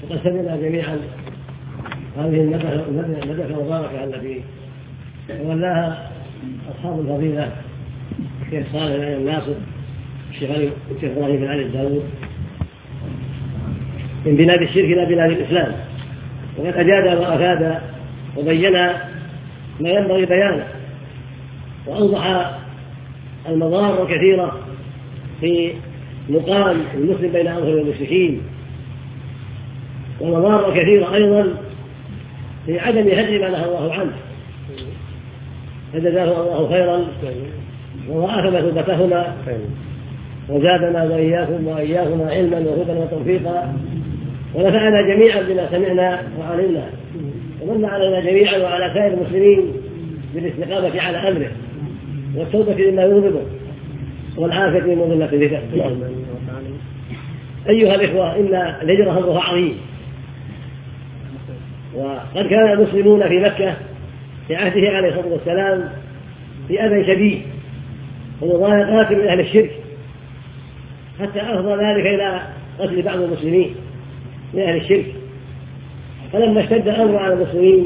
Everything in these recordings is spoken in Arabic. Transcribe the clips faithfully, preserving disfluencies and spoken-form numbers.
وقد سمعنا جميعا هذه المدرسة المباركة التي تولاها أصحاب الفضيلة الشيخ صالح بن الناصر الشيخ إبراهيم بن علي الداود من بلاد الشرك إلى بلاد الإسلام، وقد أجاد وأفاد وبين ما ينبغي بيانه، وأوضح المضار الكثيرة في مقام المسلم بين أظهر المشركين، ومضار كثيرة أيضا في عدم هدم ما نهى الله عنه، فجزاه الله خيرا وضاعف مثوبتهما وزادنا وإياكم وإياكما علما وهدى وتوفيقا، ونفعنا جميعا بما سمعنا وعلمنا، ومن علينا جميعا وعلى سائر المسلمين بالاستقامة على أمره والتوبة مما يغضبه والعافية من مضلة الفتن. أيها الإخوة، إن الهجرة أمرها عظيم، وقد كان المسلمون في مكة في عهده عليه الصلاة والسلام في أذى شديد ومضايقات من أهل الشرك، حتى أفضى ذلك إلى قتل بعض المسلمين من أهل الشرك. فلما اشتد الأمر على المسلمين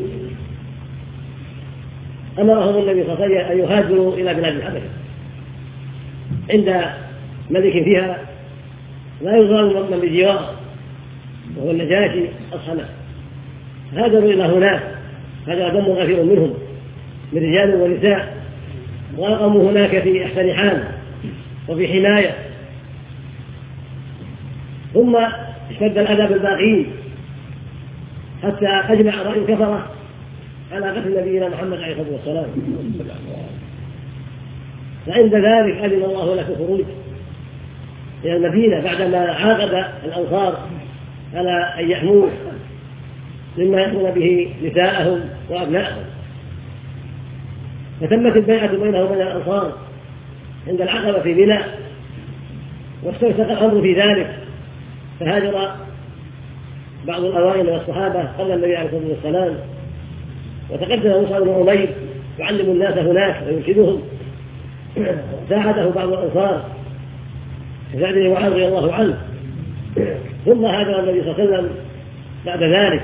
أمرهم النبي صلى الله عليه وسلم أن يهاجروا إلى بلاد الحبشة عند ملك فيها لا يظلم من بجواره وهو النجاشي الصنع. هاجروا إلى هناك، هاجر دم كثير منهم من رجال ونساء، وأقاموا هناك في أحسن حال وفي حماية. ثم اشتد الأذى بالباقين حتى أجمع رأي الكفرة على قتل نبينا محمد عليه الصلاة والسلام. فعند ذلك أذن الله له خروج إلى المدينة بعدما عاقب الأنصار على أن يحموه مما يحمون به نساءهم وأبنائهم. فتمت البيعة بينه وبين الأنصار عند العقبة في منى، واستوثق الأمر في ذلك، فهاجر بعض الأوائل من الصحابة قبل النبي عليه الصلاة والسلام، وتقدم مصعب بن عمير يعلم الناس هناك ويرشدهم، ساعده بعض الأنصار كسعد بن معاذ رضي الله عنه. ثم هاجر النبي صلى الله عليه وسلم بعد ذلك،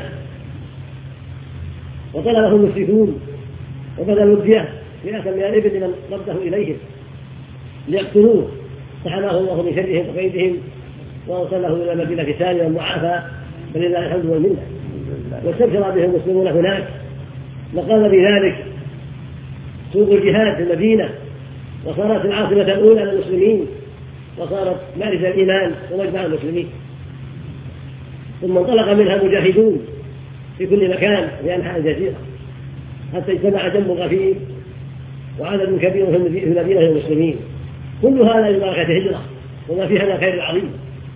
وطلبه المشركون وبذلوا الدية مئة من الإبل لمن رده إليهم ليقتلوه، فحماه الله من شرهم وكيدهم وأرسله إلى المدينة سالما معافى، فلله الحمد والمنة. واستبشر به المسلمون هناك، وقام بذلك سوق الجهاد في المدينة، وصارت العاصمة الأولى للمسلمين، وصارت مارز الإيمان ومجمع المسلمين. ثم انطلق منها مجاهدون في كل مكان في أنحاء الجزيرة، حتى اجتمع جنب غفير وعدد كبير في المدينة المسلمين. كل هذا من بركة الهجرة وما فيها من الخير العظيم.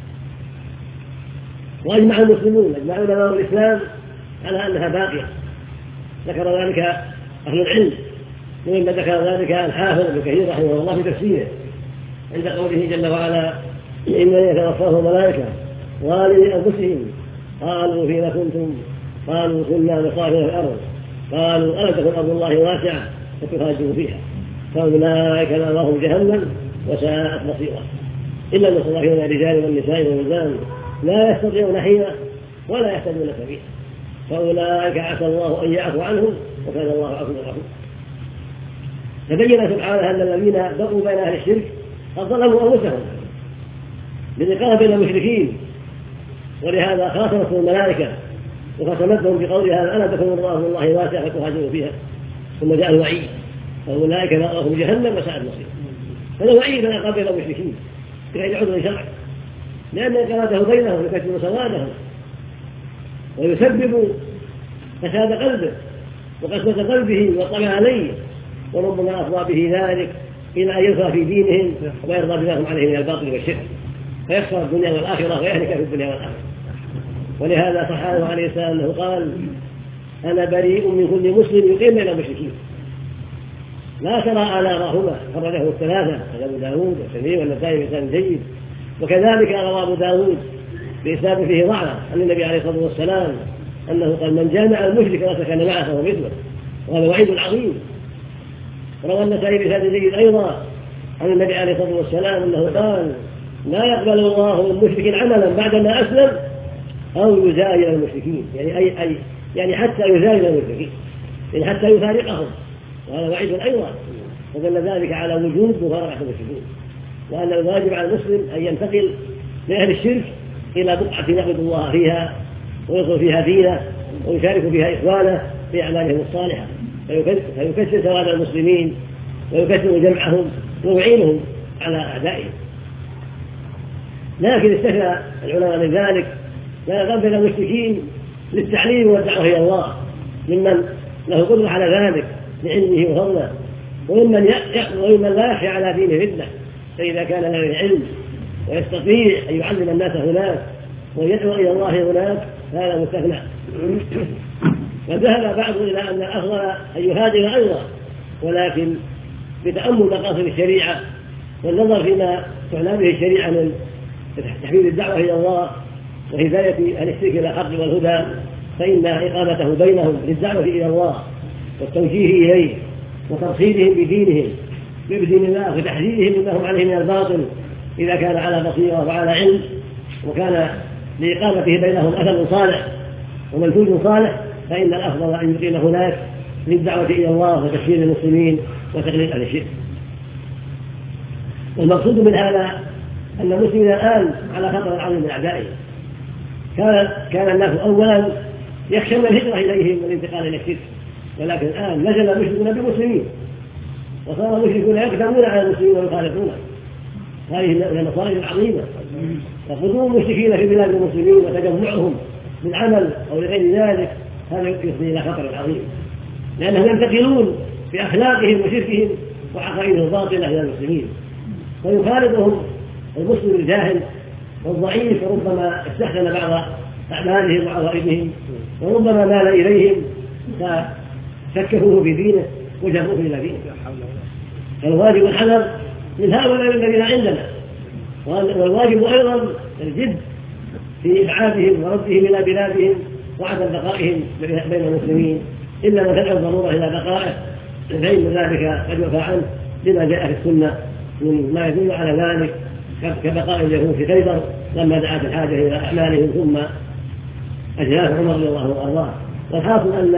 وأجمع المسلمون أجمع علماء الإسلام على أنها باقية. ذكر ذلك أهل العلم، ومن ذكر ذلك الحافظ ابن كثير رحمه الله في تفسيره عند قوله جل وعلا: إنني يتوفاهم الملائكة ظالمي أنفسهم قالوا فيما كنتم قالوا كنا نصافي في الأرض قالوا ألم تكن أرض الله واسعة فتهاجروا فيها فأولئك مأواهم جهنم وساءت مصيرا إلا المستضعفين من الرجال والنساء والولدان لا يستطيعون حيلة ولا يهتدون سبيلا فأولئك عسى الله أن يعفو عنهم وكان الله عفوا غفورا. تبين سبحانه أن الذين بقوا بين أهل الشرك قد ظلموا أنفسهم بالإقامة بين المشركين، ولهذا خاصمتهم الملائكة وختمتهم بقولها: ألا تكن أرض الله واسعة فتهاجروا فيها. ثم جاء الوعيد: فأولئك مأواهم جهنم وساءت مصيرا. هذا وعيد من عقاب بين المشركين بغير عذر شرعي، لأن إقامته بينهم يكسر سوادهم ويسبب فساد قلبه وقسوة قلبه والطمع عليه، وربما أفضى به ذلك إلى أن يرضى في دينهم ويرضى بما هم عليه من الباطل والشرك، فيخسر الدنيا والآخرة ويهلك في الدنيا والآخرة. ولهذا صحابه عليه السلام أنه قال: أنا بريء من كل مسلم يقيم بين المشركين لا ترى آلاغهما. خرجه الثلاثة أبو داود والترمذي والنسائي بإسناد جيد، وكذلك روى أبو داود بإسناد فيه ضعف عن النبي عليه الصلاة والسلام أنه قال: من جامع المشرك وسكن معه فهو مثله. وهذا وعيد عظيم. روى النسائي بإسناد جيد أيضا عن النبي عليه الصلاة والسلام أنه قال: لا يقبل الله من مشرك عملا بعدما أسلم أو يزايل المشركين، يعني أي أي يعني حتى يزايل المشركين، يعني حتى يفارقهم، وهذا وعيد أيضا، ودل ذلك على وجود مفارقة المشركين، وأن الواجب على المسلم أن ينتقل من أهل الشرك إلى بقعة يعبد الله فيها ويدخل فيها دينه ويشارك فيها إخوانه في أعمالهم الصالحة، فيكسر سواد المسلمين ويكسر جمعهم ويعينهم على أعدائهم. لكن استثنى العلماء من ذلك ما يقبل المشركين للتعليم والدعوة إلى الله ممن له قدرة على ذلك بعلمه وفضله، وممن وممن لا يخشى على دينه فتنة، فإذا كان له العلم ويستطيع أن يعلم الناس هناك ويدعو إلى الله هناك هذا مستثنى. وذهب بعض إلى أن الأفضل أن يهاجر أيضا، ولكن بتأمل مقاصد الشريعة والنظر فيما تعنى به الشريعة من تحفيز الدعوة إلى الله وهداية أهل الشرك إلى الحق والهدى، فإن إقامته بينهم للدعوة إلى الله والتوجيه إليه وترصيدهم بدينهم بدين الله وتحذيرهم مما هم عليه من الباطل إذا كان على بصيرة وعلى علم، وكان لإقامته بينهم أثر صالح ومنهج صالح، فإن الأفضل أن يقيم هناك للدعوة إلى الله وتشهير المسلمين وتقليل أهل الشرك. والمقصود من هذا أن المسلمين الآن على خطر عظيم من أعدائهم. كان كان الناس أولا يخشون الهجرة إليهم والانتقال إلى الشرك، ولكن الآن نزل المشركون بالمسلمين وصار المشركون يكتمون على المسلمين ويخالفونه. هذه من المصائب العظيمة، فقدوم المشركين في بلاد المسلمين وتجمعهم بالعمل أو لغير ذلك هذا يفضي إلى خطر عظيم، لأنهم ينتقلون بأخلاقهم وشركهم وعقائدهم الباطلة إلى المسلمين، ويخالطهم المسلم الجاهل والضعيف، وربما استحسن بعض أعمالهم وعوائدهم، وربما مال إليهم فشككوه في دينه وجابوه إلى دينه. فالواجب الحذر من هؤلاء الذين عندنا، والواجب أيضا الجد في إبعادهم وردهم إلى بلادهم وعدم بقائهم بين المسلمين، إلا ما تدعو الضرورة إلى بقائه، فإن ذلك قد يعفى عنه لما جاء في السنة من ما يدل على ذلك، كبقاء اليهود في خيبر لما دعت الحاجة إلى أعمالهم ثم أجلاف عمر رضي الله وأرضاه. والحاصل أن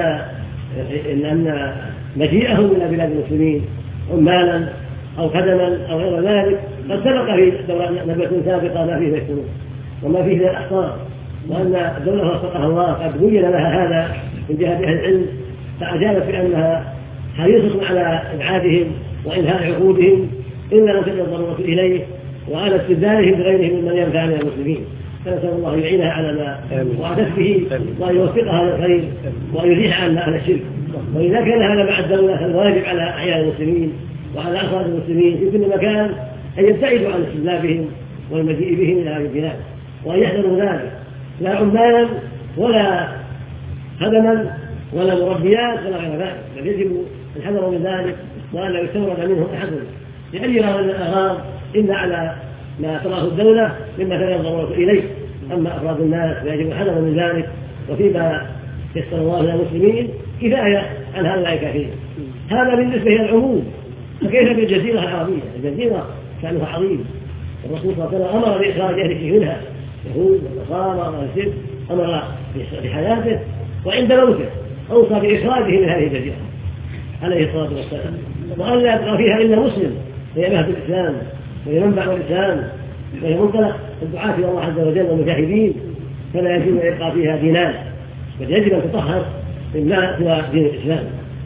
أن مجيئهم إلى بلاد المسلمين عمالا أو خدما أو غير ذلك قد سبق في نبوة سابقة ما فيه يكتبون وما فيه من الأخطار، وأن الدولة وفقها الله قد بين لها هذا من جهة أهل العلم، فأجابت بأنها حريصة على إبعادهم وإنهاء عقودهم إلا لو تجد الضرورة إليه، وعلى استبدالهم بغيرهم ممن ينفع من المسلمين. فنسأل الله أن يعينها على ما وعدت به وأن يوفقها للخير وأن يزيح عنا أهل الشرك. وإذا كان هذا مع الدولة فالواجب على أحياء المسلمين وعلى أفراد المسلمين في كل مكان أن يبتعدوا عن استجلابهم والمجيء بهم إلى هذه البلاد، وأن يحذروا ذلك، لا عمالا ولا خدما ولا مربيات ولا غير ذلك، بل يجب الحذر من ذلك وأن لا يستورد منهم أحد لأي غرض من الأغراض إلا على ما تراه الدولة مما ترى الضرورة إليه. أما أفراد الناس فيجب الحذر من ذلك، وفيما يسر الله للمسلمين كفاية عن هؤلاء كثير. هذا بالنسبة إلى العموم، فكيف بالجزيرة العربية؟ الجزيرة شأنها عظيم، الرسول صلى الله عليه وسلم أمر بإخراج أهله منها، يهود والنصارى والسبت، أمر بحياته وعند موته أوصى بإخراجه من هذه الجزيرة عليه الصلاة والسلام، وأن لا يبقى فيها إلا مسلم، هي مهد الإسلام وهي منبع الإسلام وهي منطلق الدعاة إلى الله عز وجل والمجاهدين، فلا يجب أن يبقى فيها دينان، بل يجب أن تطهر مما سوى دين الإسلام.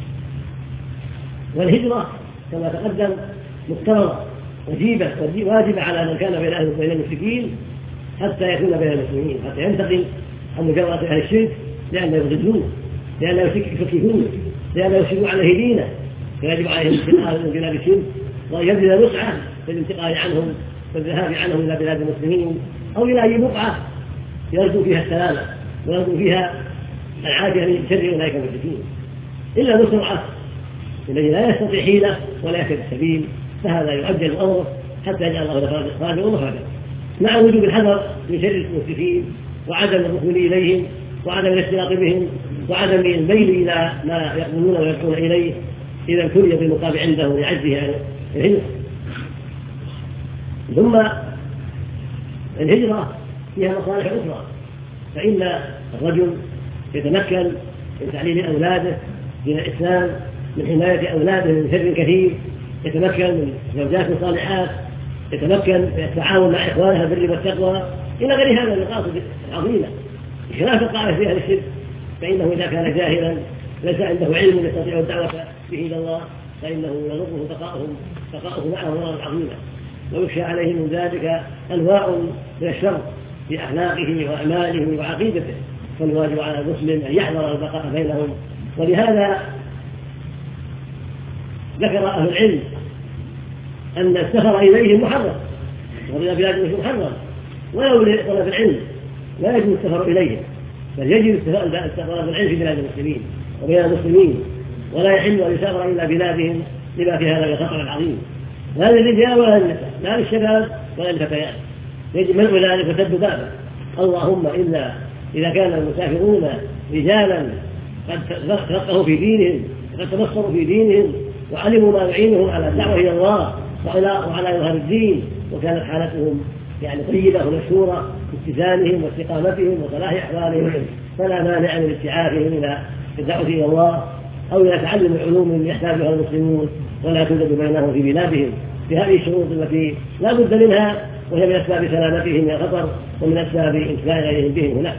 والهجرة كما تقدم مفترضة وجيبة واجبة على من كان بين أهل وبين المشركين حتى يكون بين المسلمين، حتى ينتقل عن مجاورة أهل الشرك، لأنه يغزوه، لأنه يفككون، لأنه يفسدون عليه دينه، فيجب عليهم الانتقال من بلاد الشرك وأن يبذل وسعه في الانتقال عنهم والذهاب عنهم إلى بلاد المسلمين أو إلى أي بقعة يرجو فيها السلامة ويرجو فيها العافية من شر أولئك المشركين، إلا مسرعة الذي لا يستطيع حيلة ولا يهتدي السبيل، فهذا يؤجل أمره حتى يجعل الله له خارجا ومخرجا، مع وجوب الحذر من شر المشركين وعدم الدخول إليهم وعدم الاختلاط بهم وعدم الميل إلى ما يقولون ويدعون إليه إذا ابتلي بالمقام عنده لعجزه عن الهجرة. ثم الهجرة فيها مصالح أخرى، فإن الرجل يتمكن من تعليم أولاده دين الإسلام، من حماية أولاده من شر كثير، يتمكن من زوجات صالحات، يتمكن من التعاون مع إخوانها بالبر والتقوى إلى غير هذا من المقاصد العظيمة، بخلاف القائل في أهل الشرك فإنه إذا كان جاهلا ليس عنده علم يستطيع الدعوة به إلى الله فإنه يضره بقاؤه بقاؤه معه ضررا عظيما، ويخشى عليه من ذلك أنواع من الشر في أخلاقه وأعماله وعقيدته، فالواجب على المسلم أن يحذر البقاء بينهم. ولهذا ذكر أهل العلم أن السفر إليهم محرم، وإلى بلاد المسلمين محرم، ولو لطلب العلم لا يجوز السفر إليهم، بل يجب طلب العلم في بلاد المسلمين وبين المسلمين، ولا يحل أن يسافر إلى بلادهم لما في هذا الخطر العظيم، لا للرجال ولا للنساء، لا للشباب ولا للفتيات، يجب منع ذلك وسد بابه. اللهم إلا إذا كان المسافرون رجالا قد تفقهوا في دينهم وقد تبصروا في دينهم وعلموا ما يعينهم على الدعوة إلى الله وعلى إظهار الدين، وكانت حالتهم يعني طيبة ومشهورة باتزانهم واستقامتهم وصلاح أحوالهم، فلا مانع من استعافهم إلى الدعوة إلى الله أو إلى تعلم العلوم يحتاجها المسلمون ولا توجد بينهم في بلادهم بهذه الشروط التي لا بد منها، وهي من أسباب سلامتهم من الخطر ومن أسباب إنفاذ غيرهم بهم هناك.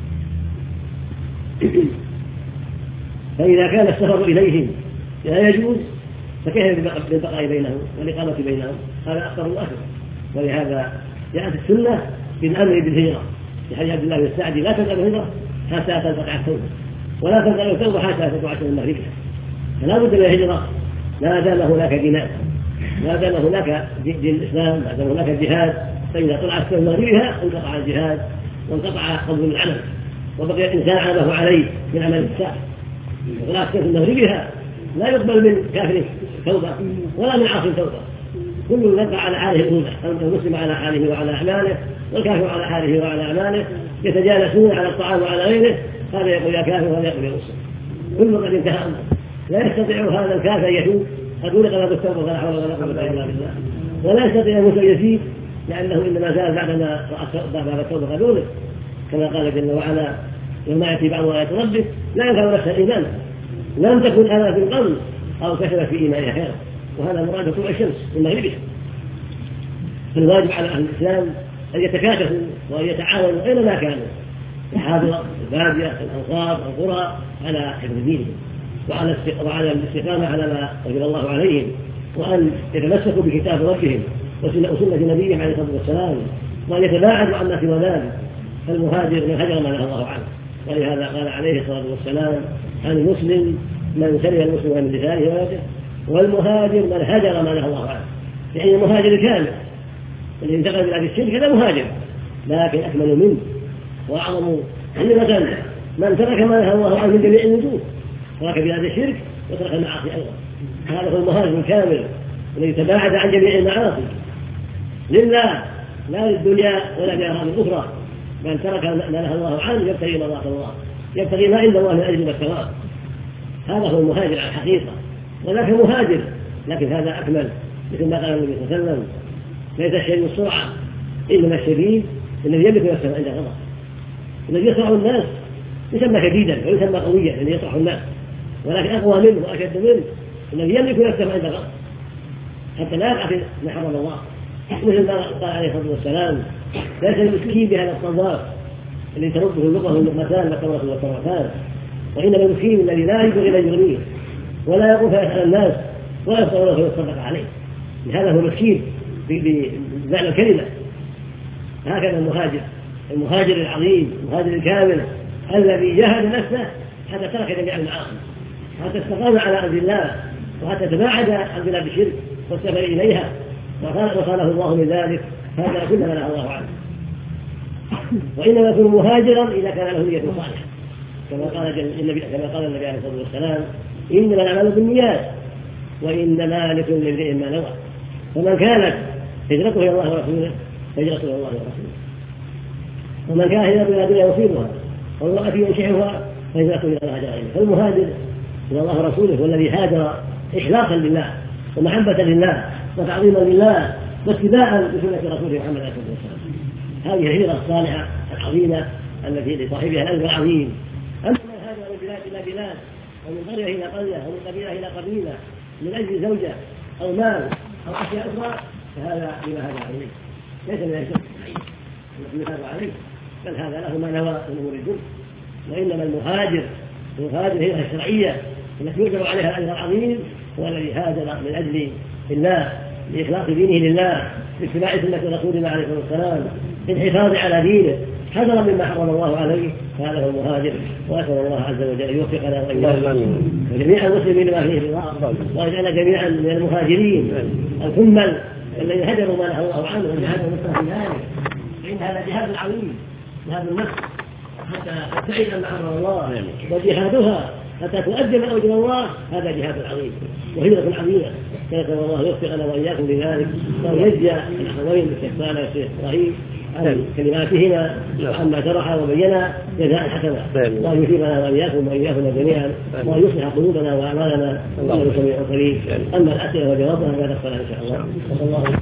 فإذا كان السفر إليهم لا يجوز فكيف بالبقاء بينهم والإقامة بينهم؟ هذا أخطر وأكبر. ولهذا جاءت السنة بالأمر بالهجرة في حديث عبد الله بن السعدي: لا تنقل الهجرة حتى تنقطع التوبة، ولا تنقل التوبة حتى تطلع من مغربها. فلا بد من الهجرة ما دام هناك دينار، ما دام هناك دين الإسلام، ما دام هناك جهاد، فإذا طلعت من مغربها انقطع الجهاد وانقطع قبض العمل، وبقي الإنسان عمله عليه من عمل الساعة. طلعت من مغربها لا يقبل من كافر توبة ولا من عاصي توبة، كل يبقى على حاله الأولى، المسلم على حاله وعلى أعماله، والكافر على حاله وعلى أعماله، يتجالسون على الطعام وعلى غيره، هذا يقول يا كافر وهذا يقول يا مسلم، كل قد انتهى أمره. لا يستطيع هذا الكافر يتوب أقول قبل التوبة ولا حول ولا قوة إلا بالله، ولا يستطيع المسلم يزيد لأنه إنما زال بعدما رأى باب التوبة قبوله، كما قال جل وعلا: يوم يأتي بعض آيات ربك لا ينفع نفسا إيمانها لم تكن أنا في القبل أو كسبت في إيمانها خيرا، وهذا مراد طلوع الشمس من مغربها. فالواجب على أهل الإسلام أن يتكاتفوا وأن يتعاونوا أينما كانوا، الحاضرة، البادية، الأنصار، القرى، على حفظ دينهم وعلى وعلى الاستقامة على ما أجر الله عليهم، وأن يتمسكوا بكتاب ربهم وسنة نبيهم عليه الصلاة والسلام، وأن يتباعدوا عما سوى ذلك. فالمهاجر من هجر ما نهى الله عنه، ولهذا قال عليه الصلاة والسلام: المسلم من سلم المسلم من لسانه ويده، والمهاجر من هجر ما نهى الله عنه. يعني المهاجر الكامل الذي انتقل إلى الشرك هذا مهاجر، لكن أكمل منه وأعظم حينة من ترك ما نهى الله عنه من جميع الوجوه، ترك بلاد الشرك وترك المعاصي أيضا. هذا هو المهاجر الكامل الذي تباعد عن جميع المعاصي لله لا للدنيا ولا لأغراض أخرى، من ترك ما نهى الله عنه يبتغي مرضات الله، يبتغي ما عند الله من أجل الثواب. هذا هو المهاجر على الحقيقة، وذاك مهاجر لكن هذا أكمل، مثل ما قال النبي صلى الله عليه وسلم: ليس الشديد السرعة إنما الشديد الذي يملك نفسه عند غضب. الذي يسرع الناس يسمى شديدا ويسمى قويا الذي يسرع الناس، ولكن أقوى منه وأشد منه الذي يملك نفسه عند غضب حتى لا يقع في ما حرم الله. مثل ما قال عليه الصلاة والسلام: ليس المسكين بهذا الطواف الذي ترده اللقمة واللقمتان والتمرة والتمرتان، وإنما المسكين الذي لا يجوز إلى يغنيه ولا يقوم فيسأل الناس ولا يستطيع فيتصدق عليه، هذا هو المسكين بمعنى الكلمة. هكذا المهاجر، المهاجر العظيم، المهاجر الكامل الذي جاهد نفسه حتى ترك جميع المعاصي، حتى استقام على أرض الله، وحتى تباعد عن بلاد الشرك والسفر إليها، وصانه الله من ذلك. هذا كل ما نهى الله عنه. وإنما يكون مهاجرا إذا كان له نية صالحة، كما قال النبي كما قال النبي عليه الصلاة والسلام: إنما الأعمال بالنيات وإنما لكل امرئ ما نوى. فمن كانت هجرته إلى الله ورسوله فهجرته إلى الله ورسوله، ومن كان هجرته إلى دنيا يصيبها والله ينشئها فهجرته إلى الله جل. فالمهاجر إلى الله ورسوله والذي هاجر إخلاصا لله ومحبة لله وتعظيما لله واتباعا لسنة رسوله محمد عليه الصلاة والسلام. هذه الهجرة الصالحة العظيمة التي لصاحبها الأجر العظيم. أما من هاجر من بلاد إلى بلاد ومن قرية إلى قرية ومن قبيلة إلى قبيلة من أجل زوجة أو مال أو أشياء أخرى فهذا بما هذا عليه ليس من الشرك الذي هذا عليه، بل هذا له ما نوى من أمور الدنيا. وإنما المهاجر المهاجر هي الشرعية التي يؤجر عليها الأجر العظيم هو الذي هاجر من أجل الله لإخلاص دينه لله باتباع سنة رسولنا عليه الصلاة والسلام للحفاظ على دينه حذرا مما حرم الله عليه، فهذا هو المهاجر. وأسأل الله عز وجل أن يوفقنا وإياكم وجميع المسلمين ما فيه رضاه، ويجعلنا جميعا من المهاجرين الكمل الذين هجروا ما نهى الله عنه وجهادوا نفسه في ذلك، فإن هذا جهاد عظيم، جهاد النفس حتى تبتعد عما حرم الله، وجهادها حتى تؤدي من أوجه الله، هذا جهاد عظيم وهجرة عظيمة. فنسأل الله يوفقنا وإياكم لذلك وأن يجزي الأخوين بالشيخ صالح والشيخ إبراهيم عن كلماتهما وعما شرح وبين جزاء حسنا، وأن يثيبنا وإياكم وإياكم جميعا وأن يصلح قلوبنا وأعمالنا إنه سميع قريب. أما الأسئلة وجوابها بعد الصلاة إن شاء الله. صلى الله عليه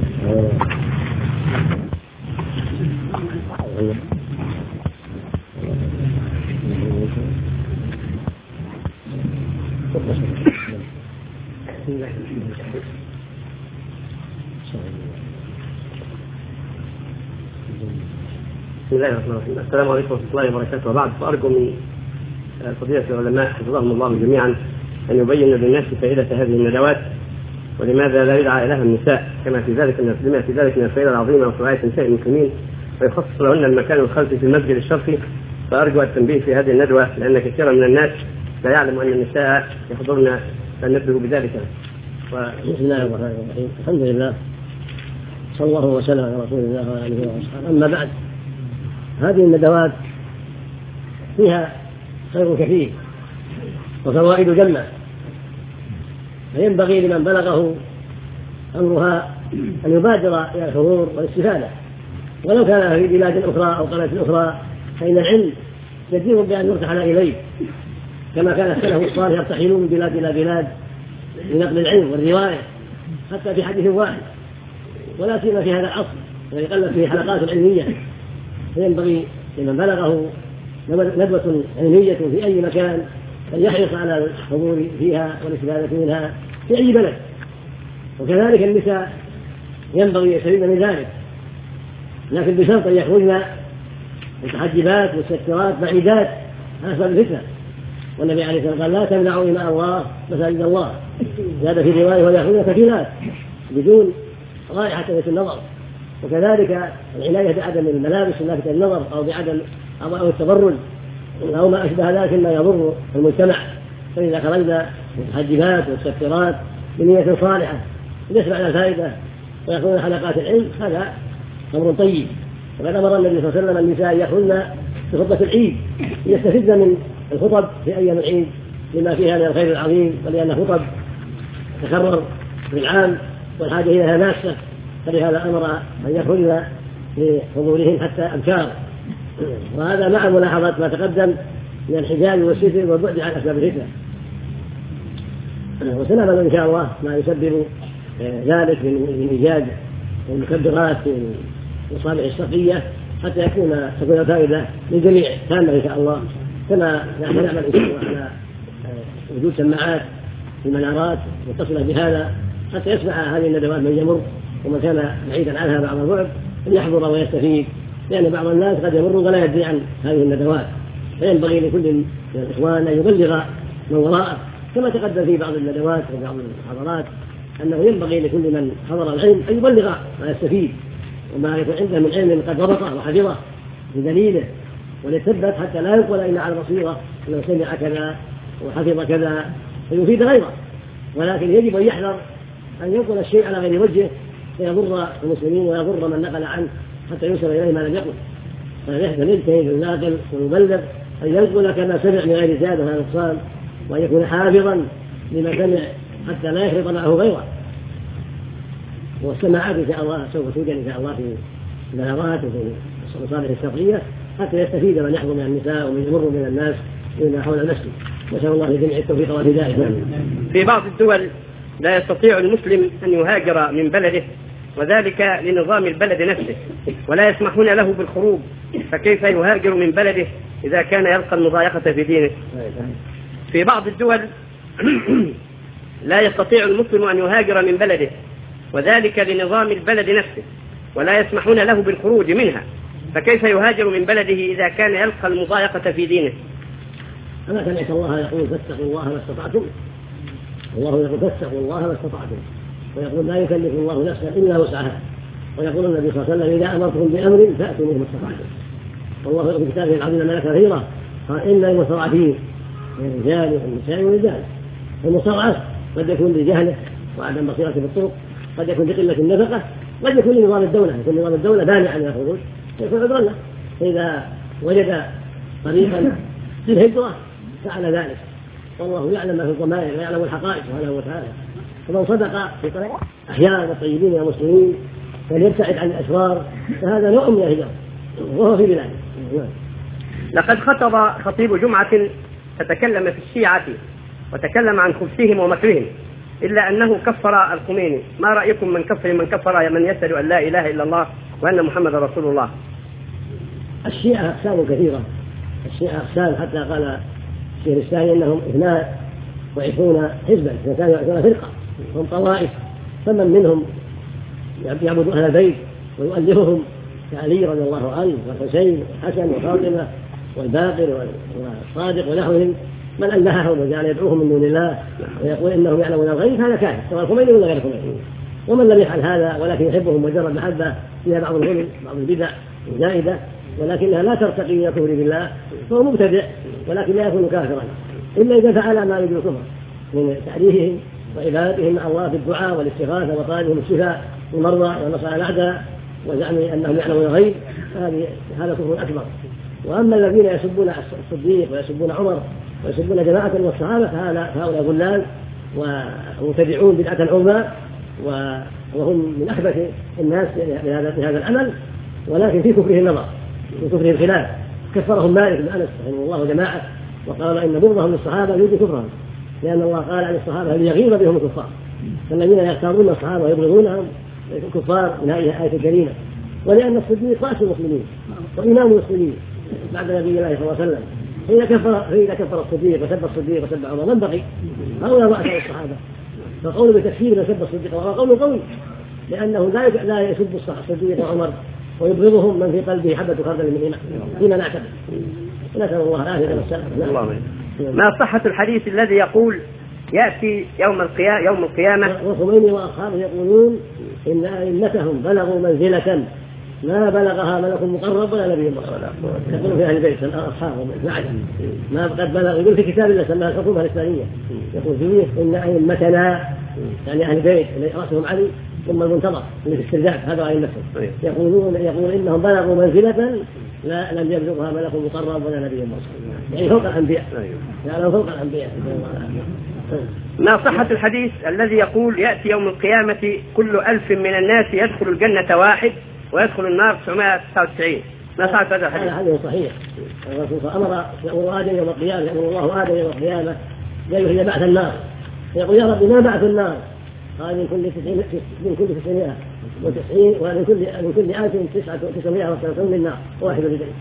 بسم الله الرحمن الرحيم. السلام عليكم ورحمة الله وبركاته. وبعد، فأرجو من فضيلة العلماء حفظهم الله جميعا أن يبين للناس فائدة هذه الندوات ولماذا لا يدعى إليها النساء كما في ذلك من لما في ذلك من الفائدة العظيمة وسعادة نساء المسلمين، ويخصص لهن المكان الخلفي في المسجد الشرفي. فأرجو التنبيه في هذه الندوة لأن كثيرا من الناس لا يعلم أن النساء يحضرن، فنبه بذلك. بسم الله الرحمن الرحيم. الحمد لله صلى الله وسلم على رسول الله وعلى آله وصحبه. أما بعد، هذه الندوات فيها خير كثير وفوائد جمة، فينبغي لمن بلغه أمرها أن يبادر إلى الحضور والاستفادة، ولو كان في بلاد أخرى أو قرية أخرى، فإن العلم جدير بأن يرتحل إليه، كما كان السلف الصالح يرتحلون من بلاد إلى بلاد لنقل العلم والرواية حتى في حديث واحد، ولا سيما في هذا العصر الذي قلت فيه حلقات علمية. فينبغي لمن بلغه ندوة علمية في أي مكان أن يحرص على الحضور فيها والاستفادة منها في أي بلد. وكذلك النساء ينبغي يستفيدن من ذلك، لكن بشرط أن يخرجن متحجبات مستترات بعيدات عن أسباب الفتنة. والنبي عليه الصلاة والسلام قال: لا تمنعوا إماء الله مساجد الله. هذا في رواية: ويخرجن كفيلات بدون رائحة في النظر. وكذلك العناية بعدم الملابس اللافتة للنظر أو بعدم أو التبرج أو ما أشبه ذلك ما يضر المجتمع. فإذا خرجنا متحجبات ومستترات بنية صالحة يسمع لنا فائدة ويأخذون حلقات العلم، هذا أمر طيب. وقد أمر النبي صلى الله عليه وسلم النساء يخرجن في خطبة العيد يستفدن من الخطب في أيام العيد لما فيها من الخير العظيم، ولأن خطب تكرر في العام والحاجة إليها ماسة، فلهذا أمر أن يخرجن لحضورهم حتى أبكار. وهذا مع ملاحظة ما تقدم من الحجاب والستر والبعد عن أسباب الفتنة، وسنعمل إن شاء الله ما يسبب ذلك من إيجاد المكبرات والمصالح الشرعية حتى يكون تكون الفائدة للجميع تامة إن شاء الله. كما نحن نعمل إن شاء الله على وجود سماعات في المنارات متصلة بهذا حتى يسمع هذه الندوات من يمر، ومن كان بعيدا عنها بعض البعد أن يحضر ويستفيد، لأن بعض الناس قد يمر ولا يدري عن هذه الندوات. فينبغي لكل من الإخوان أن يبلغ من وراءه، كما تقدم في بعض الندوات وبعض المحاضرات أنه ينبغي لكل من حضر العلم أن يبلغ ما يستفيد وما يكون عنده من علم قد ضبطه وحفظه بدليله، وليثبت حتى لا يقول إلا على بصيرة أنه سمع كذا وحفظ كذا فيفيد غيره. ولكن يجب أن يحذر أن ينقل الشيء على غير وجهه فيضر المسلمين ويضر من نقل عنه حتى يوصل إليه ما لم يقل. فنحن نجتهد الناقل ونبلغ أن ينقل كما سمع من غير زيادة ولا نقصان، وأن يكون حافظا لما سمع حتى لا يخلط معه غيره. والسماعات إن شاء الله سوف توجد إن شاء الله في المنارات وفي المصالح الشرعية حتى يستفيد من يحضر من النساء ومن يمر من الناس إلى حول المسجد. نسأل الله لجميع التوفيق والهداية. في بعض الدول لا يستطيع المسلم أن يهاجر من بلده، وذلك لنظام البلد نفسه، ولا يسمحون له بالخروج فكيف يهاجر من بلده إذا كان يلقى المضايقة في دينه؟ في بعض الدول لا يستطيع المسلم أن يهاجر من بلده، وذلك لنظام البلد نفسه، ولا يسمحون له بالخروج منها، فكيف يهاجر من بلده إذا كان يلقى المضايقة في دينه؟ أنا سمعت الله يقول فاتقوا الله ما استطعتم، الله يقول فاتقوا الله ما استطعتم، ويقول لا يكلف الله نفسا إلا وسعها، ويقول النبي صلى الله عليه وسلم إذا أمرتكم بأمر فأتوا منه ما استطعتم. والله يقول في كتابه العظيم لنا كثيرا قال إن المستضعفين من الرجال والنساء والرجال. المستضعف قد يكون لجهله وعدم بصيرته بالطرق، قد يكون لقلة النفقة، قد يكون لنظام الدولة، يكون نظام الدولة بانعا عن الخروج، يكون عذرا له. فإذا وجد طريقا للهجرة فعل ذلك، والله يعلم ما في الضمائر ويعلم الحقائق سبحانه وتعالى. فمن صدق في طريق أحياء الطيبين والمسلمين فليبتعد عن الأشرار، فهذا نوع من الهجرة وهو في بلاده. لقد خطب خطيب جمعة فتكلم في الشيعة وتكلم عن خبثهم ومكرهم، إلا أنه كفر الخميني. ما رأيكم من كفر من كفر من يشهد أن لا إله إلا الله وأن محمد رسول الله؟ الشيعة أقسام كثيرة، الشيعة أقسام، حتى قال الشيخ الثاني أنهم اثنان وعشرون حزبا، اثنان وعشرون فرقة، هم طوائف، فمن منهم يعبد أهل البيت ويؤلههم كعلي رضي الله عنه والحسين والحسن وفاطمة والباقر والصادق ونحوهم، من ألههم وجعل يدعوهم من دون الله ويقول إنهم يعلمون الغيب هذا كافر، سواء الخميني ولا غير الخميني. ومن لم يفعل هذا ولكن يحبهم مجرد محبة فيها بعض الغلو بعض البدع الزائدة ولكنها لا ترتقي إلى كفر بالله فهو مبتدع، ولكن لا يكون كافرا إلا إذا فعل ما يجب الكفر من تعريفهم وعبادتهم مع الله بالدعاء والاستغاثة وطالبهم الشفاء للمرضى والنصر على الأعداء وزعم أنهم يعلمون الغيب، هذا كفر أكبر. وأما الذين يسبون الصديق ويسبون عمر ويسبون جماعة من الصحابة فهؤلاء ضلال ومبتدعون بدعة عظمى وهم من أخبث الناس بهذا العمل، ولكن في كفرهم نظر، في كفرهم خلاف. كفرهم مالك بن أنس رحمه الله جماعة وقال إن بغضهم للصحابة يوجب كفرهم، لأن الله قال عن الصحابة ليغيظ بهم الكفار، فالذين يختارون الصحابة ويبغضونهم كفار من هذه الآية الكريمة. ولأن الصديق رأس المسلمين وإمام المسلمين بعد نبي الله صلى الله عليه وسلم، فإذا كفر فإذا كفر الصديق وسب الصديق وسب عمر من بقي؟ هؤلاء رؤساء الصحابة. فقول بتكفير من سب الصديق وهو قول قوي، لأنه لا لا يسب الصديق وعمر ويبغضهم من في قلبه حبة خردل من إيمان فيما نعتقد. نسأل الله العافية والسلامة. ما صحة الحديث الذي يقول يأتي يوم القيامة يوم القيامة والخميني وأصحابه يقولون إن أئمتهم بلغوا منزلة ما بلغها ملك مقرب ولا نبي مرسل. يقولون في أهل البيت أصحابهم بعد ما قد بلغ، يقول في كتاب الله سماها الحكومة الإسلامية، يقول فيه إن أئمتنا يعني أهل البيت رأسهم علي ثم المنتظر اللي في السرداب هذا أئمتهم، يقولون يقول إنهم بلغوا منزلة لا لم يبلغها ملك مقرب ولا نبي مرسل، يعني فوق الأنبياء، يعني فوق الأنبياء. ما صحة الحديث الذي يقول يأتي يوم القيامة كل ألف من الناس يدخل الجنة واحد ويدخل النار تسعمائة وتسعة وتسعين؟ ما صحة هذا الحديث؟ هذا صحيح. الرسول أمر يأمر آدم يوم القيامة، يأمر الله آدم يوم القيامة يجري بعث النار، يقول يا رب ما بعث النار؟ قال من كل تسعين من كل تسعمائة وتسعين ومن كل من كل ألف تسعة تسعمائة وتسعين للنار واحد للجنة.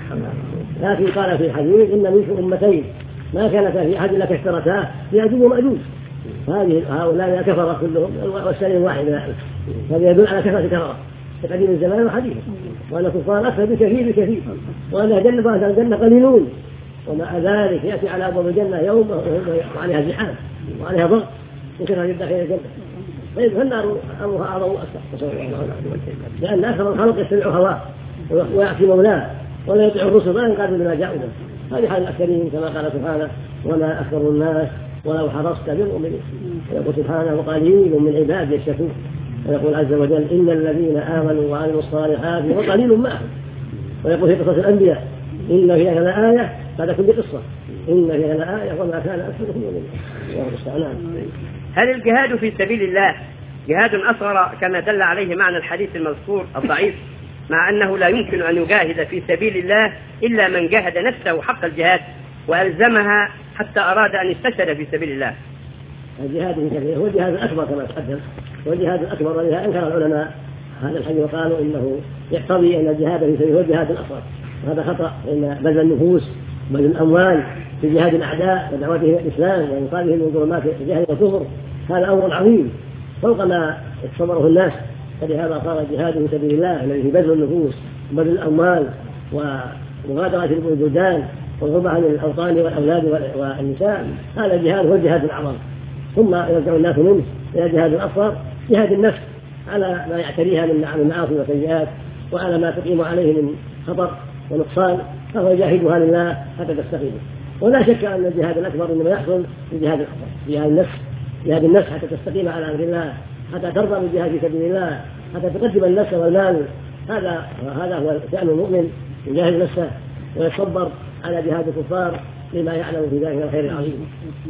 لكن قال في الحديث إن منكم أمتين ما كانتا في أحد إلا كثرتا يأجوج ومأجوج، هذه هؤلاء كفر كلهم والسليم واحد، هذا يدل على كثرة كفرة في قديم الزمان وحديث، وأن الكفار أكثر بكثير بكثير، وأن الجنة أهل الجنة قليلون، ومع ذلك يأتي على أبواب الجنة يوم وعليها زحام وعليها ضغط يمكنها يدخل الجنة، فالنار أمرها أعظم وأكثر، لأن أكثر الخلق يتبع هواه ويعصي مولاه ولا يطيع الرسل ولا ينقاد بما جاءوا به. هذه حال الأكثرين كما قال سبحانه وما أكثر الناس ولو حرصت بالمؤمنين. ويقول سبحانه وقليل من عبادي الشكور. ويقول عز وجل إن الذين آمنوا وعملوا الصالحات وقليل معهم. ويقول في قصص الأنبياء إن في هذا آية بعد كل قصة إن في هذا آية وما كان أكثرهم مؤمنين. هل الجهاد في سبيل الله جهاد أصغر كما دل عليه معنى الحديث المذكور الضعيف، مع أنه لا يمكن أن يجاهد في سبيل الله إلا من جاهد نفسه حق الجهاد وألزمها حتى أراد أن يستشهد في سبيل الله؟ الجهاد في سبيل الله هو الجهاد الأكبر كما تقدم، هو الجهاد الأكبر، ولذا أنكر العلماء هذا الحديث وقالوا إنه يقتضي أن الجهاد في سبيل الله هو الجهاد الأصغر، وهذا خطأ، لأن بذل النفوس وبذل الأموال في جهاد الأعداء ودعوتهم إلى الإسلام وإنقاذهم من ظلمات الجهل والكفر هذا أمر عظيم فوق ما يتصوره الناس. فلهذا صار الجهاد في سبيل الله الذي بذل النفوس وبذل الأموال ومغادرة البلدان والغربة عن الأوطان والأولاد والنساء، هذا الجهاد هو الجهاد الأعظم. ثم يرجع الناس منه إلى الجهاد الأصغر، جهاد النفس على ما يعتريها من المعاصي والسيئات وعلى ما تقيم عليه من خطر ونقصان، فهو يجاهدها لله حتى تستقيم. ولا شك أن الجهاد الأكبر إنما يحصل في الجهاد الأكبر، جهاد النفس، جهاد النفس حتى تستقيم على أمر الله، حتى ترضى بالجهاد في سبيل الله، حتى تقدم النفس والمال. هذا هذا هو شأن المؤمن، يجاهد نفسه ويصبر على جهاد الكفار لما يعلم في ذلك الخير العظيم.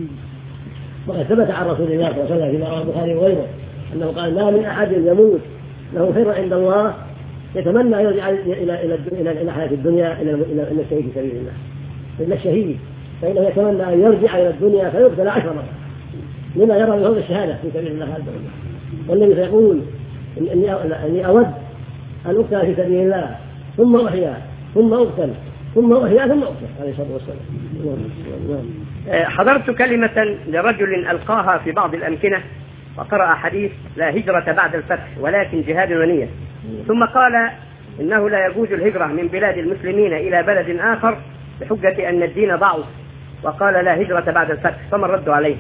وقد ثبت عن رسول الله صلى الله عليه وسلم فيما رواه البخاري وغيره أنه قال: ما من أحد يموت له خير عند الله يتمنى أن يرجع إلى إلى إلى حياة الدنيا إلى إلى الشهيد في سبيل الله، إلا الشهيد فإنه يتمنى أن يرجع إلى الدنيا فيقتل عشر مرات لما يرى من فضل الشهادة في سبيل الله عز وجل. والنبي سيقول: إني أود أن أقتل في سبيل الله ثم أحيا ثم أقتل ثم أحيا ثم أقتل عليه الصلاة والسلام. حضرت كلمة لرجل ألقاها في بعض الأمكنة وقرأ حديث: لا هجرة بعد الفتح ولكن جهاد ونية، ثم قال إنه لا يجوز الهجرة من بلاد المسلمين إلى بلد آخر بحجة أن الدين ضعف، وقال: لا هجرة بعد الفتح، فما الرد عليه؟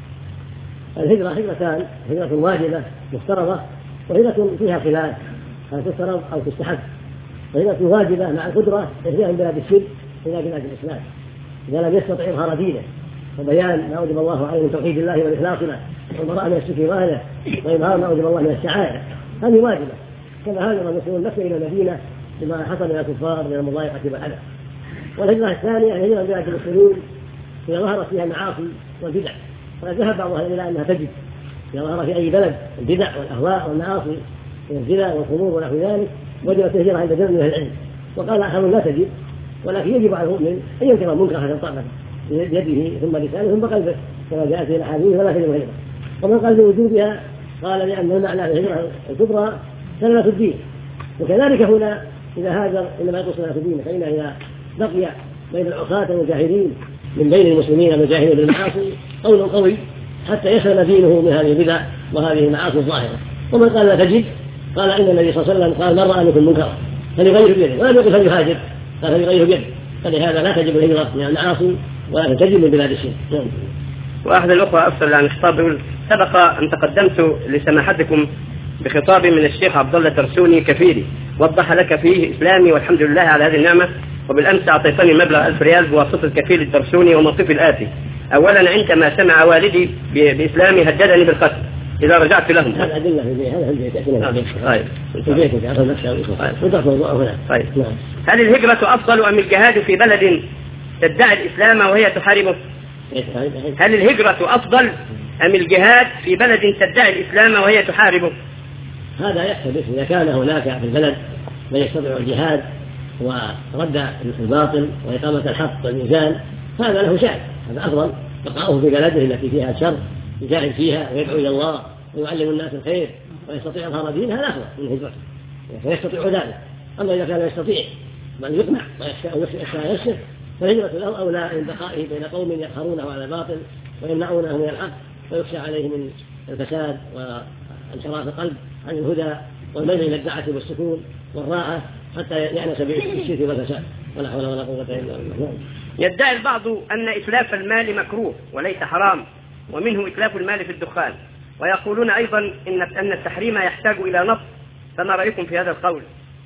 الهجرة هجرتان: هجرة واجبة مفترضة، وهجرة فيها خلاف هل تفترض أو تستحب. وهجرة واجبة مع القدرة تهجير من بلاد الشرك إلى بلاد الإسلام إذا لم يستطع إظهار دينه وبيان ما أوجب الله عليه من توحيد الله والإخلاص له والبراءة من الشرك وأهله وإظهار ما أوجب الله من الشعائر، هذه واجبة. كما هاجر المسلمون مكة إلى المدينة لما حصل من الكفار من المضايقة والأذى. والهجرة الثانية هي هجرة بلاد المسلمين إذا ظهرت فيها المعاصي والبدع، وقد ذهب بعض أهل إلى أنها تجب إذا ظهر في أي بلد البدع والأهواء والمعاصي والزنا والخمور ونحو ذلك وجبت الهجرة عند جمع من العلم. وقال آخرون لا تجب، ولكن يجب على المؤمن أن ينكر المنكر حتى يطعمه بيده ثم لسانه ثم قلبه كما جاءت في الأحاديث، فلا تجب الهجرة. ومن قال بوجوبها قال لأن المعنى في الهجرة الكبرى سلامة الدين. وكذلك هنا إذا هاجر إنما يطلب سلامة الدين، فإن إذا بقي بين العصاة والمجاهدين من بين المسلمين المجاهدين بالمعاصي قول قوي حتى يسلم دينه من هذه البدع وهذه المعاصي الظاهرة. ومن قال لا تجب قال إن النبي صلى الله عليه وسلم قال: من رأى منكم منكرا فليغيره بيده، ولم يقل فليهاجر، قال فليغيره بيده. فلهذا لا تجب الهجرة من المعاصي ولا تجب من بلاد الشرك. وأحد الأخوة أفصل عن الخطاب يقول: سبق أن تقدمت لسماحتكم بخطاب من الشيخ عبد الله الترسوني كفيري وضح لك فيه إسلامي والحمد لله على هذه النعمة، وبالأمس أعطيتني مبلغ ألف ريال بواسطة كفيل الترسوني وموقفي الآتي: أولا عندما سمع والدي بإسلامي هددني بالقتل إذا رجعت لهم. هذا أدلة في هذا البيت. طيب. البيت يعرف نفسه ويخاف. طيب. هل الهجرة أفضل أم الجهاد في بلد تدعي الإسلام وهي تحاربه؟ هل الهجرة أفضل أم الجهاد في بلد تدعي الإسلام وهي تحاربه؟ هذا يختلف. إذا كان هناك في البلد من يستطيع الجهاد ورد الباطل وإقامة الحق والميزان هذا له شأن، هذا أفضل. بقاؤه في بلده التي فيها شر يجاهد فيها ويدعو إلى الله ويعلم الناس الخير ويستطيع إظهار دين، هذا أفضل من هجرته فيستطيع ذلك. أما إذا كان يستطيع بل يقنع ويخشى فالهجرة له أولى من بقائه بين قوم يقهرونه على الباطل ويمنعونه من الحق ويخشى عليه من الفساد وانحراف القلب عن الهدى والميل إلى الدعة والسكون والراحة حتى يأنس بالشرك والفساد. ولا حول ولا قوة إلا بالله. يدعي البعض أن إتلاف المال مكروه وليس حرام، ومنه إتلاف المال في الدخان، ويقولون أيضا إن أن التحريم يحتاج إلى نص، فما رأيكم في هذا القول؟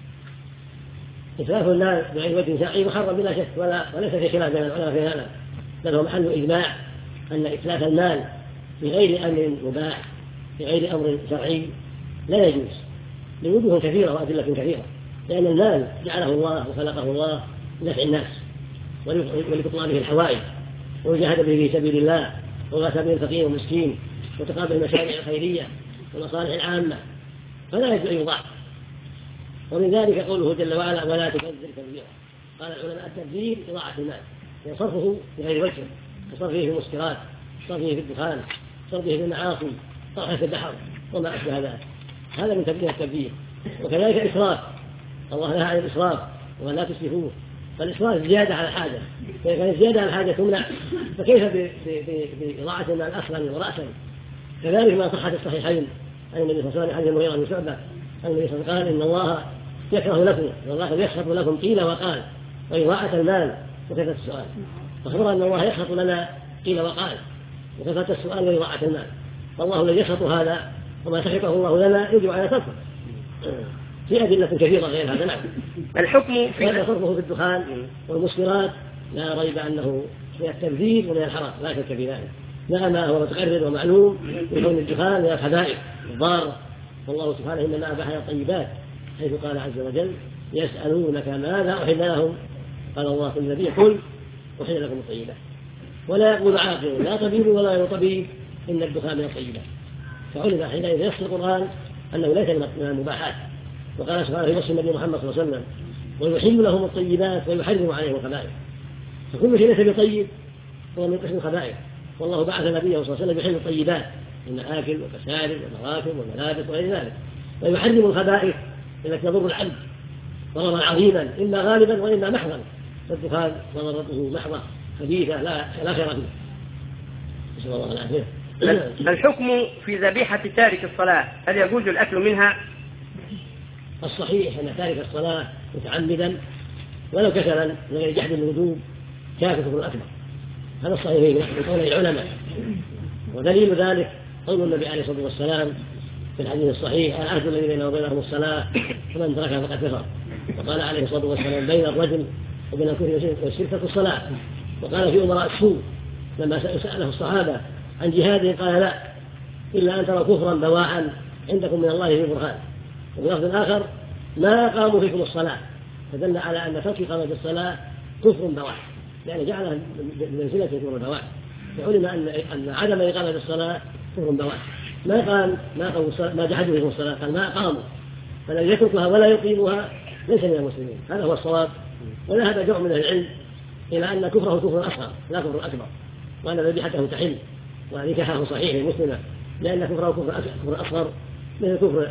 إتلاف المال بغير وجه شرعي محرم بلا شك، ولا وليس في خلاف بين العلماء في هذا، بل هو محل إجماع أن إتلاف المال بغير أمر مباح بغير أمر شرعي لا يجوز لوجوه كثيرة وأدلة كثيرة، لأن المال جعله الله وخلقه الله لنفع الناس ولتطلابه الحوائج والجهاد به في سبيل الله وغسل الفقير والمسكين وتقابل المشاريع الخيرية والمصالح العامة، فلا يجوز أن يضاع. ومن ذلك قوله جل وعلا: ولا تبذر تبذيرا. قال العلماء: التبذير إضاعة المال وصرفه بغير وجه، كصرفه في المسكرات، صرفه في الدخان، صرفه في المعاصي، طرحه في البحر وما أشبه ذلك، هذا من تبذير التبذير. وكذلك إسراف، الله نهى عن الإسراف ولا تسرفوه فالإسراف زيادة على الحاجة، فإذا كانت زيادة على الحاجة تمنع، فكيف بإضاعة المال أصلا ورأسا؟ كذلك ما صح في الصحيحين عن النبي صلى الله عليه وسلم عن المغيرة بن شعبة أن النبي صلى الله عليه وسلم قال إن الله يكره لكم والله يسخط لكم قيل وقال وإضاعة المال وكثرة السؤال، فأخبر أن الله يسخط لنا قيل وقال وكثرة السؤال وإضاعة المال، فالله الذي يسخط هذا وما سخطه الله لنا يجب على تركه. في أدلة كثيرة غير هذا. نعم. الحكم في تصرفه في الدخان والمسكرات لا ريب أنه من التبذير ومن الحرام لا شك في ذلك، لا ما هو متقرر ومعلوم من كون الدخان من الحدائق الضارة، والله سبحانه إنما أباح الطيبات حيث قال عز وجل يسألونك ماذا أحل لهم قال الله في النبي قل أحل لكم الطيبات، ولا يقول عاقل لا طبيب ولا غير طبيب إن الدخان من الطيبات، فعلم حينئذ يصل القرآن أنه ليس من المباحات، وقال سبحانه في وصف النبي محمد صلى الله عليه وسلم ويحل لهم الطيبات ويحرم عليهم الخبائث، فكل شيء ليس بطيب هو من قسم الخبائث، والله بعث نبيه صلى الله عليه وسلم يحل الطيبات من آكل وكسارب ومراكب وملابس وغير ذلك، ويحرم الخبائث التي تضر العبد ضررا عظيما إما غالبا وإما محضا، فالدخان ضررته محضة خبيثة لا لا خير فيه. نسأل الله العافية. الحكم في ذبيحة تارك الصلاة، هل يجوز الأكل منها؟ الصحيح أن تارك الصلاة متعمدا ولو كسلا من غير جحد الوجوب كافر الأكبر، هذا الصحيح من قول العلماء، ودليل ذلك قول النبي عليه الصلاة والسلام في الحديث الصحيح العهد الذي بينه وبينهم الصلاة فمن تركها فقد كفر، وقال عليه الصلاة والسلام بين الرجل وبين الكفر والشرك الصلاة، وقال في أمراء السوء لما سأله الصحابة عن جهاده قال لا إلا أن ترى كفرا بواحا عندكم من الله في برهان، وفي لفظ آخر ما قاموا فيكم الصلاة، فدل على أن ترك إقامة الصلاة كفر بواح، يعني جعلها بمنزلة كفر بواح، فعلم أن أن عدم إقامة الصلاة كفر بواح، ما قال ما قاموا ما جحدوا فيكم الصلاة، قال ما قاموا، فلن يتركها ولا يقيمها ليس من المسلمين، هذا هو الصواب. وذهب جمع من العلم إلى أن كفره كفر أصغر لا كفر أكبر، وأن ذبيحته تحل ونكاحه صحيح للمسلمة، لأن كفره كفر أصغر مثل كفر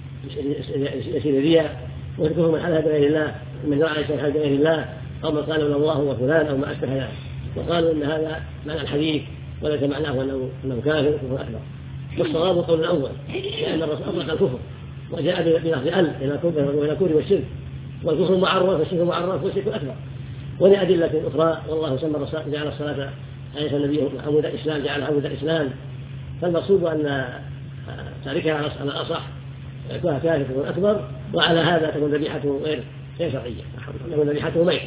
يسير الرياء وكفر من حلها بغير الله من رأى شيئا بغير الله أو من قال الله وفلان أو ما أشبه ذلك، وقالوا إن هذا معنى الحديث وليس معناه أنه أنه كافر كفر أكبر، والصواب القول الأول لأن الرسول أطلق الكفر وجاء بلفظ ال إلى الكفر وإلى الكفر والشرك، والكفر معرف والشرك معرف والشرك أكبر، ولأدلة أخرى والله سمى جعل الصلاة عليه النبي عمود الإسلام جعل عمود الإسلام، فالمقصود أن تاركها على الأصح يكون كافر أكبر، وعلى هذا تكون ذبيحته غير غير شرعية، تكون ذبيحته ميتة.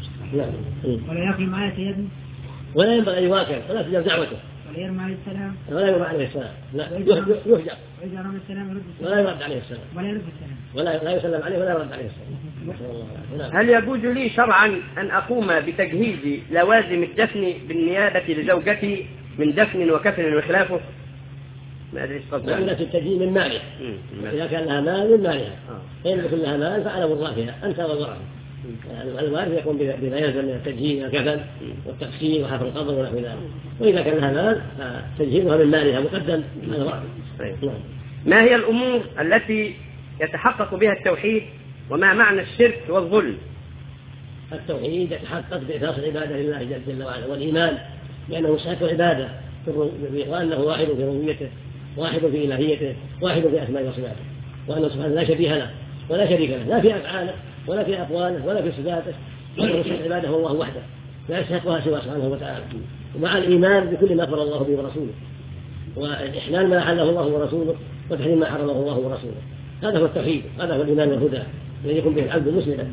ولا يأكل معه يد ولا ينبغي أن يواكل ولا تجاب دعوته ولا يرمى عليه السلام ولا يرمى عليه السلام لا يهجر وإذا رمى السلام يرد ولا يرد عليه السلام ولا يرد السلام ولا لا يسلم عليه ولا يرد عليه السلام. هل يجوز لي شرعا أن أقوم بتجهيز لوازم الدفن بالنيابة لزوجتي من دفن وكفن وخلافه؟ ما أدري قبل التجهيز من مالها، إذا كان لها مال من مالها، فإن يكون لها مال فعلى وظائفها أنت وورثها، الوارث يكون بما يلزم من التجهيز والكفن والتغسيل وحفر القبر ونحو ذلك، وإذا كان لها مال فتجهيزها من مالها مقدم على الوارث. ما هي الأمور التي يتحقق بها التوحيد وما معنى الشرك والظلم؟ التوحيد يتحقق بإخلاص العبادة لله جل وعلا، والإيمان بأنه مستحق العبادة وأنه واحد في ربوبيته واحد في إلهيته واحد في أسمائه وصفاته، وأنه سبحانه لا شبيه له ولا شريك له لا في أفعاله ولا في أقواله ولا في صفاته، وأنه مستحق العبادة هو الله وحده لا يستحقها سوى سبحانه وتعالى، ومع الإيمان بكل ما أخبر الله به ورسوله، والإحلال ما أحله الله ورسوله وتحريم ما حرمه الله ورسوله، هذا هو التوحيد، هذا هو الإيمان والهدى الذي يكون به العبد مسلما.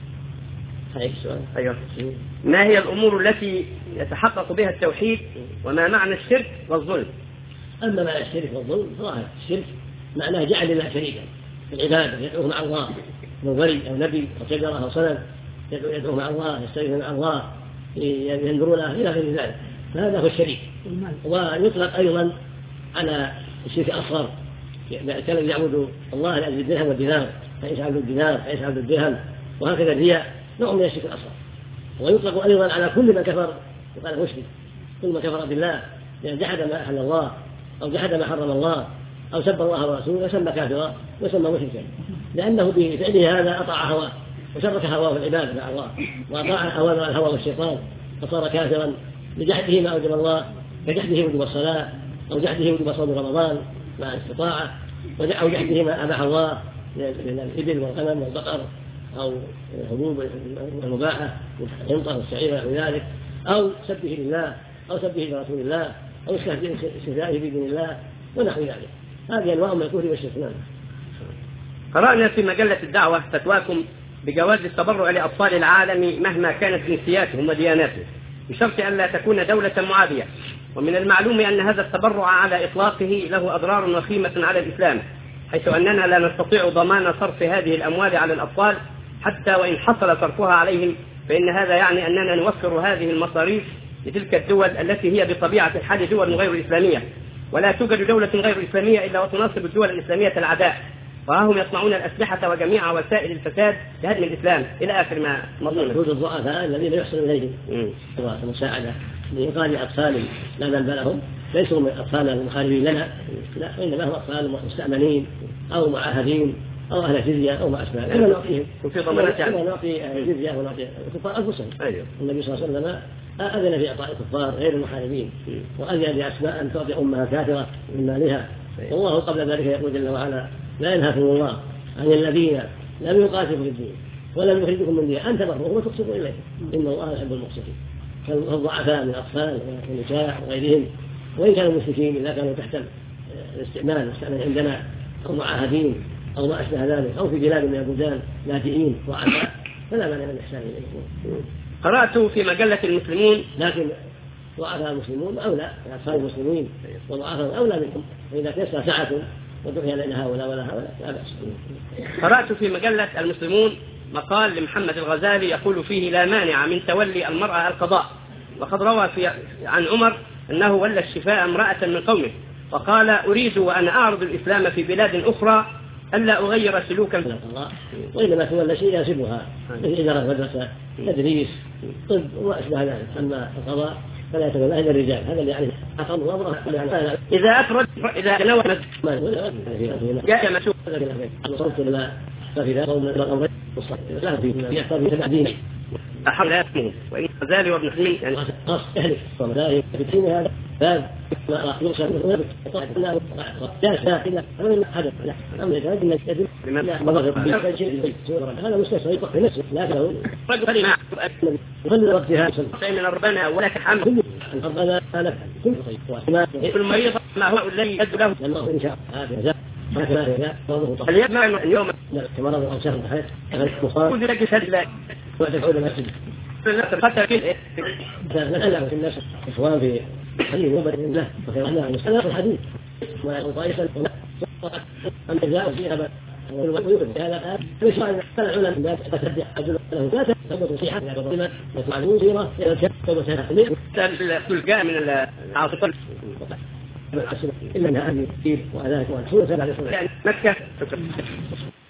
هاي السؤال. أيوة. ما هي الأمور التي يتحقق بها التوحيد وما معنى الشرك والظلم؟ أما معنى الشرك والظلم ظاهر، الشرك معناه جعل الله شريكا في العبادة يدعوه مع الله من ولي أو نبي أو شجرة أو صنم يدعوه مع الله يستغيث مع الله ينظرون له إلى غير ذلك، فهذا هو الشريك. ويطلق أيضا على الشرك الأصغر كان يعبد الله لأجل الدرهم والدينار فيسعد الدينار فيسعد الدرهم، وهكذا الرياء نوع من الشرك الأصغر. ويطلق أيضا على كل من كفر وقال مشرك، كل من كفر بالله لأن جحد ما أحل الله أو جحد ما حرم الله أو سب الله ورسوله يسمى كافرا ويسمى مشركا، لأنه بفعله هذا أطاع هواه وشرك هواه العباد مع الله وأطاع أوامر الهوى والشيطان فصار كافرا بجحده ما أوجب الله كجحده وجوب الصلاة أو جحده وجوب صوم رمضان مع الاستطاعة أو جحده ما أباح الله من الإبل والغنم والبقر أو الحبوب المباحة والحنطة والشعير ونحو ذلك أو سبه لله أو سبه لرسول الله أو استهزائه بدين الله ونحو ذلك. هذه أنواع من الكفر والشرك. قرأنا في مجلة الدعوة فتواكم بجواز التبرع لأطفال العالم مهما كانت جنسياتهم ودياناتهم بشرط أن لا تكون دولة معادية، ومن المعلوم أن هذا التبرع على إطلاقه له أضرار وخيمة على الإسلام، حيث أننا لا نستطيع ضمان صرف هذه الأموال على الأطفال حتى وإن حصل صرفها عليهم، فإن هذا يعني أننا نوفر هذه المصاريف لتلك الدول التي هي بطبيعة الحال دول غير إسلامية، ولا توجد دولة غير إسلامية إلا وتناصب الدول الإسلامية العداء، وهم يصنعون الأسلحة وجميع وسائل الفساد لهدم الإسلام إلى آخر ما مضمون. وجود الضعفاء الذين يحسن إليهم المساعدة لإنقاذ أطفال لا ذنب لهم ليسوا من أطفال المحاربين لنا، لا إنما هم أطفال مستأمنين أو معاهدين أو أهل جزية أو ما أشبه ذلك. كما نعطيهم وفي ضمانات كما نعطي جزية ونعطي الكفار أنفسهم. أيوه. النبي صلى الله عليه وسلم أذن في إعطاء الكفار غير المحاربين، وأذن لأسماء أن تعطي أمها كافرة من مالها، والله قبل ذلك يقول جل وعلا: لا ينهاكم الله عن الذين لم يقاتلوا في الدين ولم يخرجوكم من دين أن تبروهم وتقسطوا إليهم إن الله يحب المقسطين. فالضعفاء من الأطفال والنساء وغيرهم وإن كانوا مشركين إذا كانوا تحت الاستئمان والاستئمان عندنا أو معاهدين أو ما أشبه ذلك أو في بلاد من البلدان لاجئين ضعفاء فلا مانع من الإحسان إليهم. قرأت في مجلة المسلمون لكن ضعفاء المسلمون أولى أطفال المسلمين وضعفاء أولى منهم، فإذا تيسر سعة ودعي لنا هؤلاء ولا هؤلاء لا بأس. قرأت في مجلة المسلمون مقال لمحمد الغزالي يقول فيه: لا مانع من تولي المرأة القضاء، وقد روى في عن عمر أنه ولى الشفاء امرأة من قومه وقال: أريد وأنا أعرض الإسلام في بلاد أخرى ألا أغير سلوكا من القضاء، وإنما تولى شيء يناسبها من إدارة مدرسة تدريس طب وما أشبه ذلك. أما القضاء فلا يتولى إلا الرجال، هذا اللي عليه أقام وأمره. إذا أفرد إذا تنوى جاء مسؤول صوت لما ففي ذلك قوم الأمر لا في يحتاج إلى تعديل أحد لا يسمون. وإن غزالي وابن حزم يعني خاص أهل الصلاة في الدين هذا باب ما يرسل من لا لا إلا من حدث لا أمر هذا من يدل لا مضر هذا مستشفى يطلق بنفسه لكنه رجل كلمة يخلي وقتها من ربنا ولك الحمد ربنا لك كل خير وما المريض ما هو الذي يد له الله إن شاء هذا هذا اليوم اليوم كما نرى أو شهر الحياة مصاب كل ذلك سهل وتدعو المسجد حتى كده نسأل في الناس إخوان في حديث وبر الله وخير الله المسألة الحديث ولا يكون طائفا أم جزاء فيها ويوجد هذا مش معنى العلماء لا تتبع أجل له لا تثبت صحيحة لما يطلعون سيرة تثبت تلقى من العاصفة إلا أنها أهل كثير وأذاك وأنحوه سبع لصنع مكة